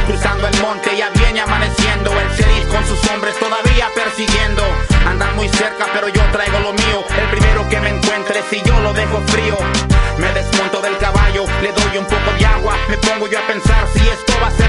cruzando el monte, ya viene amaneciendo. El sheriff con sus hombres todavía persiguiendo. Andan muy cerca pero yo traigo lo mío. El primero que me encuentre si yo lo dejo frío. Me desmonto del caballo, le doy un poco de agua. Me pongo yo a pensar si esto va a ser